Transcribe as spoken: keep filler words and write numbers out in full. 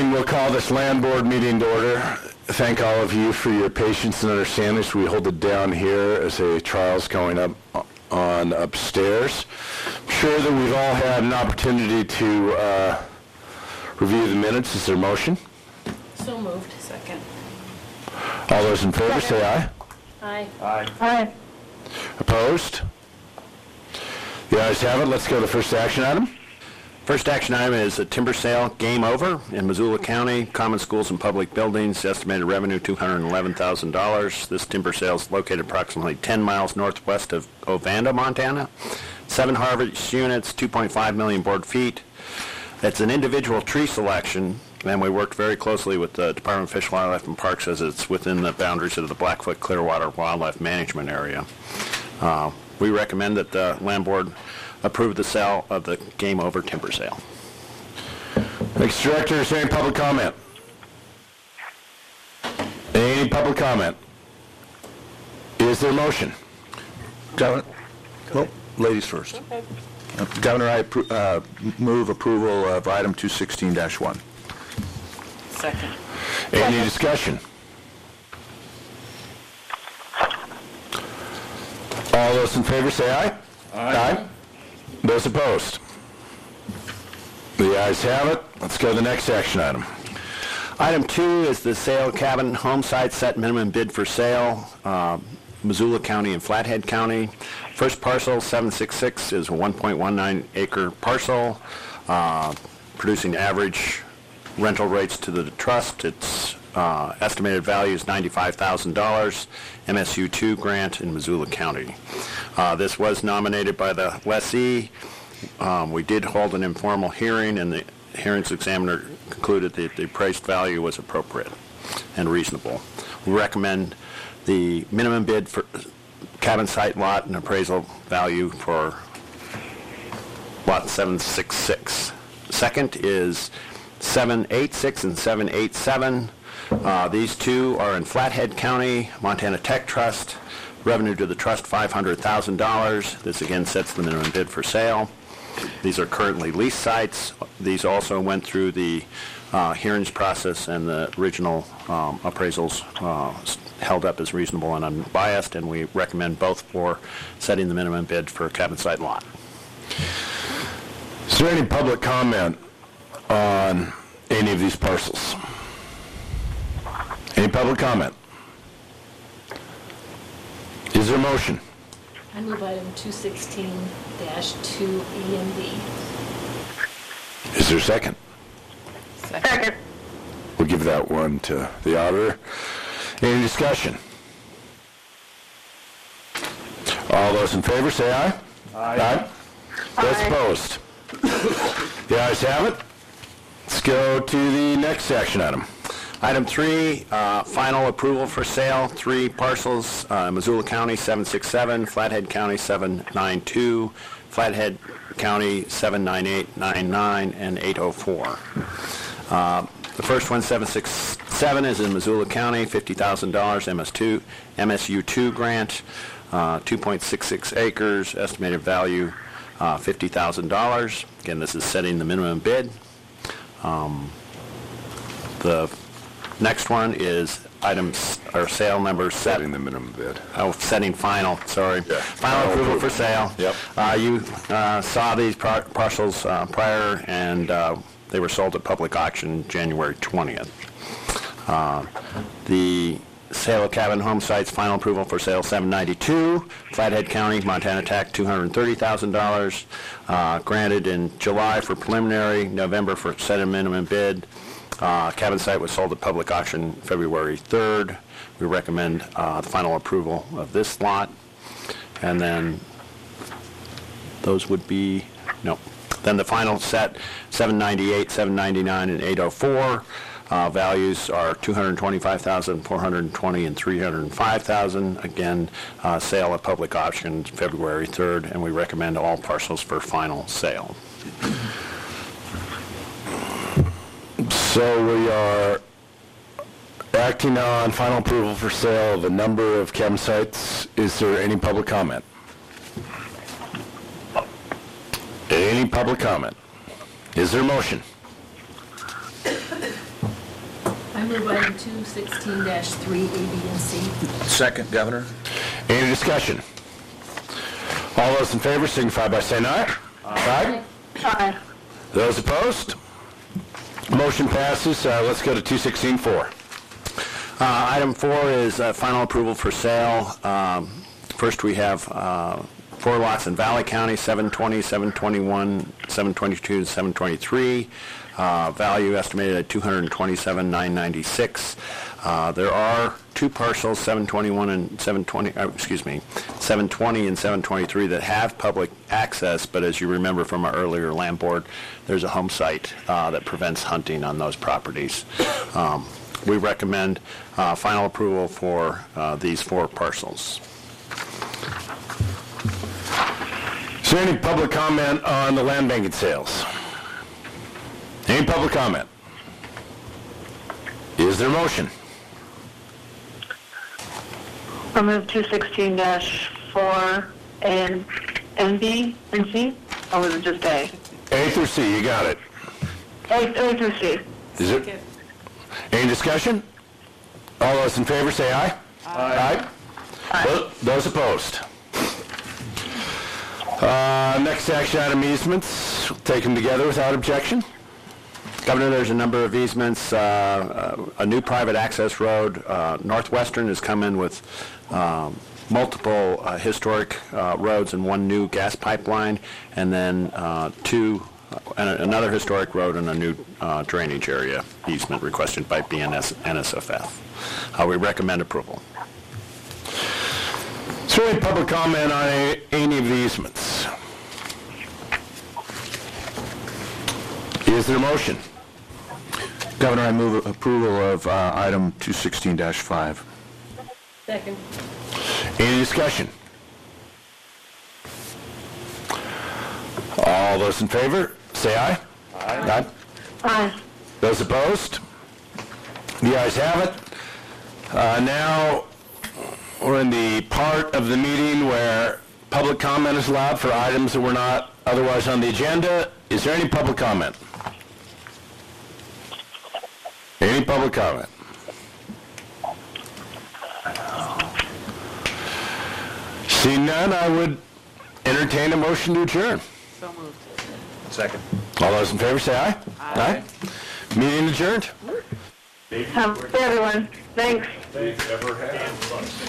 And we'll call this land board meeting to order. Thank all of you for your patience and understanding as we hold it down here as a trial's going up on upstairs. I'm sure that we've all had an opportunity to uh, review the minutes. Is there a motion? So moved. Second. All those in favor say aye. Aye. Aye. Aye. Opposed? The ayes have it. Let's go to the first action item. First action item is a timber sale, Game Over, in Missoula County, common schools and public buildings, estimated revenue two hundred eleven thousand dollars. This timber sale is located approximately ten miles northwest of Ovanda, Montana. Seven harvest units, two point five million board feet. It's an individual tree selection, and we worked very closely with the Department of Fish, Wildlife, and Parks as it's within the boundaries of the Blackfoot Clearwater Wildlife Management Area. Uh, we recommend that the land board approve the sale of the Game Over timber sale. Thanks, Director. Is there any public comment? Any public comment? Is there a motion? Governor, well, ladies first. Okay. Uh, Governor, I appro- uh, move approval of item two sixteen dash one. Second. Any discussion? All those in favor say aye. Aye. Aye. Those opposed? The ayes have it. Let's go to the next action item. Item two is the sale cabin home site set minimum bid for sale, uh, Missoula County and Flathead County. First parcel, seven sixty-six, is a one point one nine acre parcel, uh, producing average rental rates to the trust. Its uh, estimated value is ninety-five thousand dollars, M S U two grant in Missoula County. Uh, this was nominated by the lessee. Um, we did hold an informal hearing, and the hearings examiner concluded that the appraised value was appropriate and reasonable. We recommend the minimum bid for cabin site lot and appraisal value for lot seven sixty-six. Second is seven eighty-six and seven eighty-seven. Uh, these two are in Flathead County, Montana Tech Trust. Revenue to the trust, five hundred thousand dollars. This again sets the minimum bid for sale. These are currently lease sites. These also went through the uh, hearings process, and the original um, appraisals uh, held up as reasonable and unbiased, and we recommend both for setting the minimum bid for a cabin site lot. Is there any public comment on any of these parcels? Any public comment? Is there a motion? I move item two sixteen dash two E and D. Is there a second? Second. We'll give that one to the auditor. Any discussion? All those in favor say aye. Aye. Aye. Those opposed? The ayes have it. Let's go to the next action item. Item three, uh, final approval for sale, three parcels, uh, Missoula County seven sixty-seven, Flathead County seven ninety-two, Flathead County seven ninety-eight ninety-nine, and eight oh four. Uh, the first one, seven sixty-seven, is in Missoula County, fifty thousand dollars, M S two, M S U two grant, uh, two point six six acres, estimated value uh, fifty thousand dollars. Again, this is setting the minimum bid. Um, the Next one is items or sale number seven. Setting the minimum bid. Oh, setting final, sorry. Yeah. Final Final approval approval. for sale. Yep. Uh, you uh, saw these par- parcels uh, prior, and uh, they were sold at public auction January twentieth. Uh, the sale of cabin home sites, final approval for sale seven ninety-two, Flathead County, Montana Tech, two hundred thirty thousand dollars. Uh, granted in July for preliminary, November for set a minimum bid. Uh, cabin site was sold at public auction February third. We recommend uh, the final approval of this lot. And then those would be, no. Then the final set, seven ninety-eight, seven ninety-nine, and eight oh four. Uh, values are two hundred twenty-five thousand dollars, four hundred twenty thousand dollars, and three hundred five thousand dollars. Again, uh, sale at public auction February third, and we recommend all parcels for final sale. So we are acting on final approval for sale of a number of cabin sites. Is there any public comment? Any public comment? Is there a motion? move item two sixteen three, A, B, and C. Second, Governor. Any discussion? All those in favor signify by saying aye. Aye. Aye. Those opposed? Motion passes. Uh, Let's go to two sixteen four. Uh, Item four is uh, final approval for sale. Um, First, we have uh, four lots in Valley County, seven twenty, seven twenty-one, seven twenty-two, and seven twenty-three. Uh, Value estimated at two hundred twenty-seven thousand nine hundred ninety-six dollars. Uh, There are two parcels, seven twenty-one and seven twenty, uh, excuse me, seven twenty and seven twenty-three that have public access, but as you remember from our earlier land board, there's a home site uh, that prevents hunting on those properties. Um, We recommend uh, final approval for uh, these four parcels. Is there any public comment on the land banking sales? Any public comment? Is there a motion? I'll move two sixteen dash four and, and B and C, or was it just A? A through C, you got it. A, A through C. Is it? Any discussion? All those in favor say aye. Aye. Aye. Those opposed? Uh, Next action item, easements. We'll take them together without objection. Governor, there's a number of easements, uh, a new private access road. uh, Northwestern has come in with um, multiple uh, historic uh, roads and one new gas pipeline, and then uh, two, and another historic road and a new uh, drainage area easement requested by B N S N S F F. Uh, We recommend approval. Is there any public comment on any any of the easements? Is there a motion? Governor, I move approval of uh, item two sixteen dash five. Second. Any discussion? All those in favor, say aye. Aye. Aye. Those opposed? The ayes have it. Uh, Now, we're in the part of the meeting where public comment is allowed for items that were not otherwise on the agenda. Is there any public comment? Any public comment? Seeing none, I would entertain a motion to adjourn. Second. All those in favor say aye. Aye. Meeting adjourned. Um, everyone, thanks.